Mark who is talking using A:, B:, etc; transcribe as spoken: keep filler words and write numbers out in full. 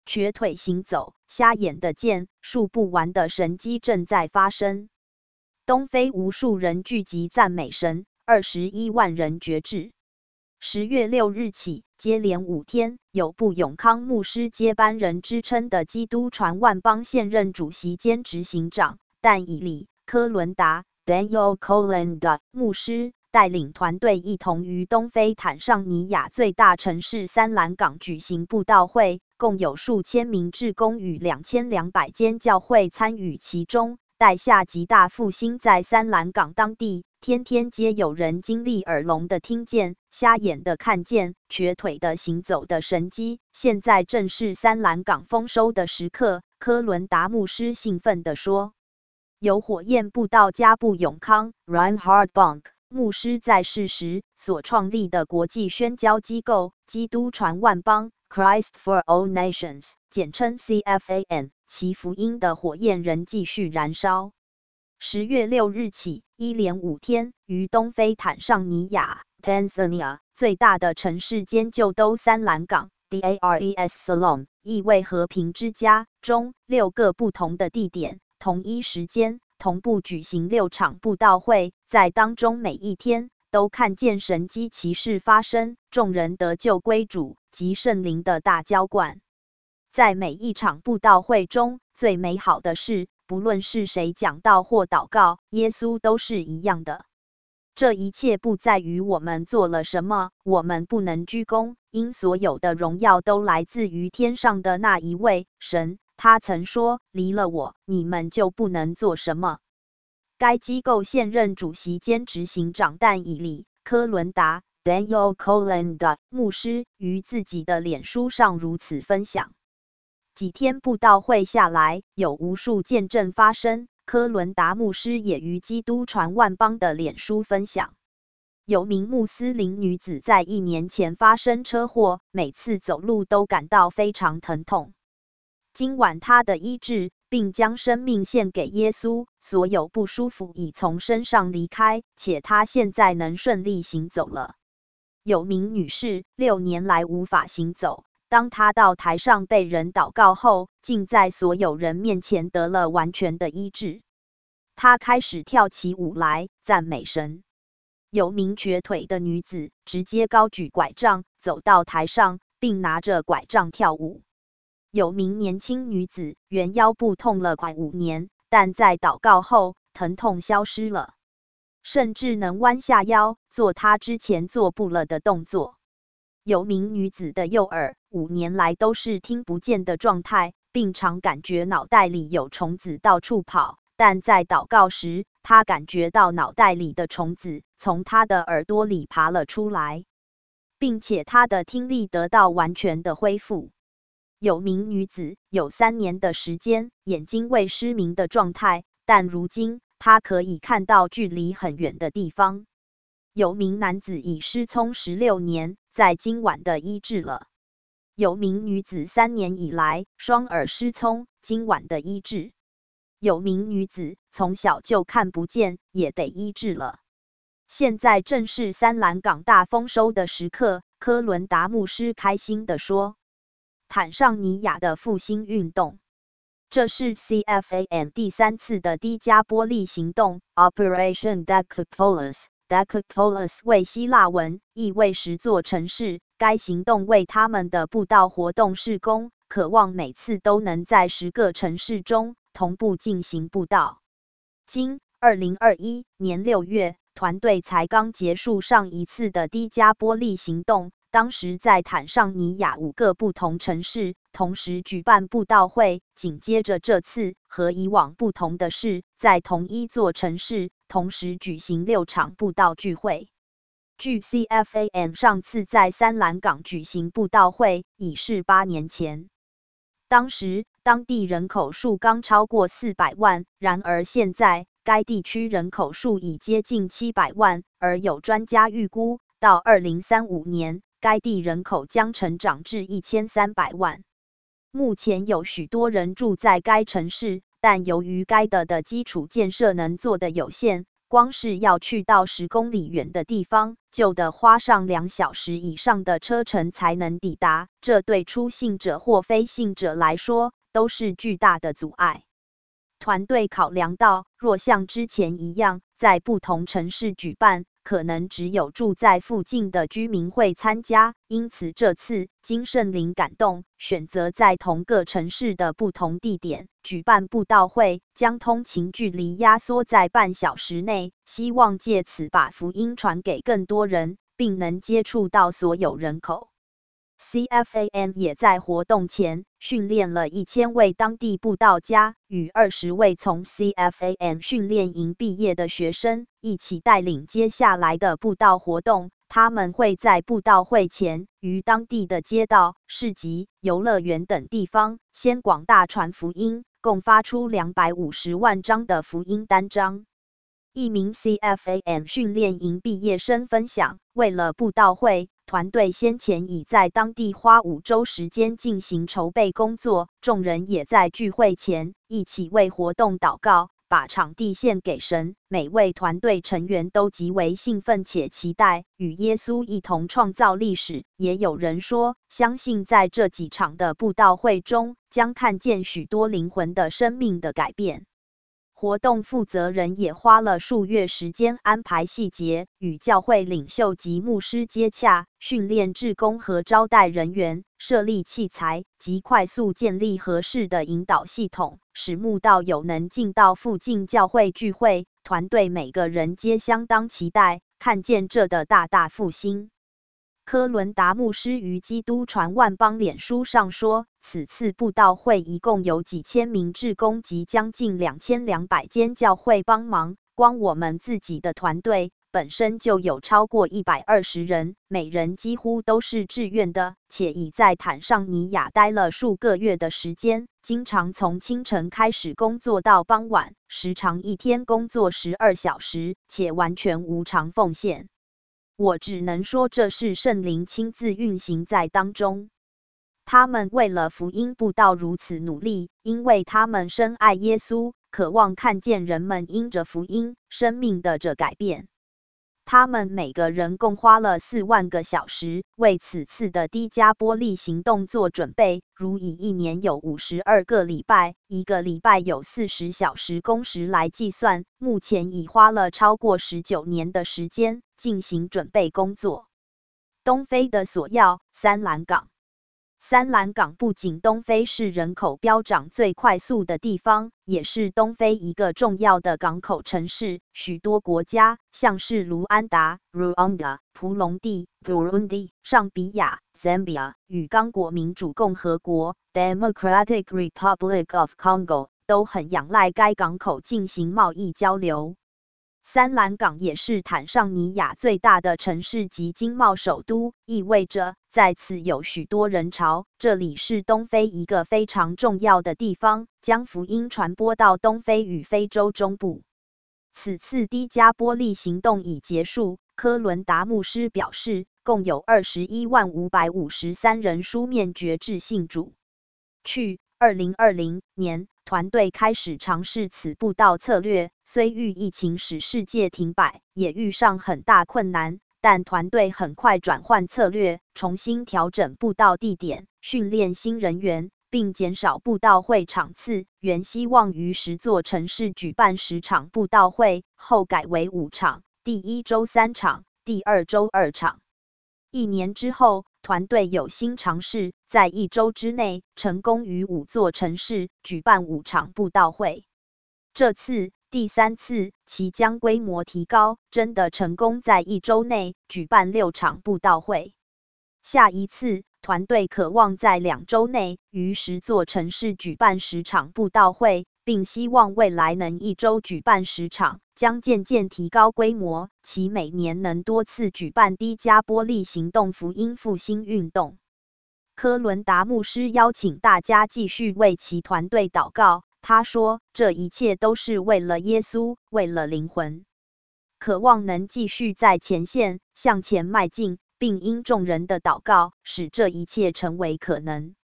A: 瘸腿行走、瞎眼的见、数不完的神迹正在发生。东非无数人聚集赞美神，二十一万人决志。十月六日起，接连五天，有布永康牧师接班人之称的基督传万邦现任主席兼执行长但以理·科伦达 （Daniel Kolenda） 牧师带领团队一同于东非坦尚尼亚最大城市三兰港举行布道会，共有数千名志工与两千两百间教会参与其中，带下极大复兴。在三兰港当地，天天皆有人经历耳聋的听见、瞎眼的看见、瘸腿的行走的神迹。现在正是三兰港丰收的时刻，科伦达牧师兴奋地说。由火焰布道家布永康 （Reinhard Bonk） 牧师在世时所创立的国际宣教机构基督传万邦 （Christ for All Nations） 简称 C F A N， 其福音的火焰仍继续燃烧。十月六日起，一连五天，于东非坦尚尼亚 （Tanzania） 最大的城市间就都三兰港 （Dar es Salaam） 意为和平之家中六个不同的地点，同一时间同步举行六场布道会，在当中每一天都看见神迹奇事发生，众人得救归主及圣灵的大浇灌。在每一场布道会中，最美好的是，不论是谁讲道或祷告，耶稣都是一样的。这一切不在于我们做了什么，我们不能居功，因所有的荣耀都来自于天上的那一位神。他曾说：“离了我，你们就不能做什么。”该机构现任主席兼执行长但以理·科伦达 （Daniel Kolenda） 牧师于自己的脸书上如此分享。几天布道会下来，有无数见证发生。科伦达牧师也于基督传万邦的脸书分享，有名穆斯林女子在一年前发生车祸，每次走路都感到非常疼痛。今晚她的医治，并将生命献给耶稣，所有不舒服已从身上离开，且她现在能顺利行走了。有名女士六年来无法行走。当他到台上被人祷告后，竟在所有人面前得了完全的医治。他开始跳起舞来，赞美神。有名瘸腿的女子直接高举拐杖走到台上，并拿着拐杖跳舞。有名年轻女子原腰部痛了快五年，但在祷告后，疼痛消失了，甚至能弯下腰做她之前做不了的动作。有名女子的右耳五年来都是听不见的状态，并常感觉脑袋里有虫子到处跑，但在祷告时，她感觉到脑袋里的虫子从她的耳朵里爬了出来，并且她的听力得到完全的恢复。有名女子有三年的时间眼睛为失明的状态，但如今她可以看到距离很远的地方。有名男子已失聪十六年，在今晚的医治了。有名女子三年以来双耳失聪，今晚的医治。有名女子从小就看不见，也得医治了。现在正是三兰港大丰收的时刻，科伦达牧师开心地说。坦尚尼亚的复兴运动，这是 C F A N 第三次的低加波利行动 Operation Decapolis。Decapolis 为希腊文，意为十座城市。该行动为他们的布道活动事工，渴望每次都能在十个城市中同步进行布道。今二零二一年六月，团队才刚结束上一次的低加波利行动，当时在坦尚尼亚五个不同城市同时举办布道会。紧接着这次和以往不同的是，在同一座城市同时举行六场布道聚会。据 C F A N 上次在三兰港举行布道会已是八年前，当时当地人口数刚超过四百万，然而现在该地区人口数已接近七百万，而有专家预估到二零三五年，该地人口将成长至一千三百万。目前有许多人住在该城市，但由于该的的基础建设能做的有限， 光是要去到十公里远的地方，就得花上两小时以上的车程才能抵达，这对初信者或非信者来说都是巨大的阻碍。团队考量到，若像之前一样在不同城市举办，可能只有住在附近的居民会参加，因此这次经圣灵感动，选择在同个城市的不同地点举办布道会，将通勤距离压缩在半小时内，希望借此把福音传给更多人，并能接触到所有人口。C F A N 也在活动前训练了一千位当地布道家，与二十位从 C F A N 训练营毕业的学生一起带领接下来的布道活动。他们会在布道会前，于当地的街道、市集、游乐园等地方先广大传福音，共发出两百五十万张的福音单张。一名 C F A N 训练营毕业生分享，为了布道会，团队先前已在当地花五周时间进行筹备工作，众人也在聚会前一起为活动祷告，把场地献给神。每位团队成员都极为兴奋且期待与耶稣一同创造历史。也有人说，相信在这几场的布道会中，将看见许多灵魂的生命的改变。活动负责人也花了数月时间安排细节，与教会领袖及牧师接洽，训练志工和招待人员，设立器材及快速建立合适的引导系统，使慕道友能进到附近教会聚会。团队每个人皆相当期待看见这的大大复兴。科伦达牧师于基督传万邦脸书上说，此次布道会一共有几千名志工及将近两千两百间教会帮忙，光我们自己的团队本身就有超过一百二十人，每人几乎都是志愿的，且已在坦尚尼亚待了数个月的时间，经常从清晨开始工作到傍晚，时常一天工作十二小时，且完全无偿奉献。我只能说，这是圣灵亲自运行在当中。他们为了福音布道如此努力，因为他们深爱耶稣，渴望看见人们因着福音生命的这改变。他们每个人共花了四万个小时为此次的低加波利行动做准备，如以一年有五十二个礼拜，一个礼拜有四十小时工时来计算，目前已花了超过十九年的时间进行准备工作。东非的索要三兰港。三兰港不仅东非是人口飙涨最快速的地方，也是东非一个重要的港口城市。许多国家，像是卢安达 （Rwanda）、蒲隆地 （Burundi）、上比亚 （Zambia） 与刚果民主共和国 （Democratic Republic of Congo） 都很仰赖该港口进行贸易交流。三兰港也是坦尚尼亚最大的城市及经贸首都，意味着在此有许多人潮。这里是东非一个非常重要的地方，将福音传播到东非与非洲中部。此次低加波利行动已结束，科伦达牧师表示，共有二十一万五百五十三人书面决志信主。去二零二零年，团队开始尝试此布道策略，虽遇疫情使世界停摆，也遇上很大困难，但团队很快转换策略，重新调整布道地点，训练新人员，并减少布道会场次。原希望于十座城市举办十场布道会，后改为五场，第一周三场，第二周二场。一年之后，团队有新尝试，在一周之内成功于五座城市举办五场布道会。这次第三次，其将规模提高，真的成功在一周内举办六场布道会。下一次，团队渴望在两周内于十座城市举办十场布道会，并希望未来能一周举办十场，将渐渐提高规模，其每年能多次举办低加波利行动福音复兴运动。科伦达牧师邀请大家继续为其团队祷告，他说，这一切都是为了耶稣，为了灵魂，渴望能继续在前线向前迈进，并因众人的祷告，使这一切成为可能。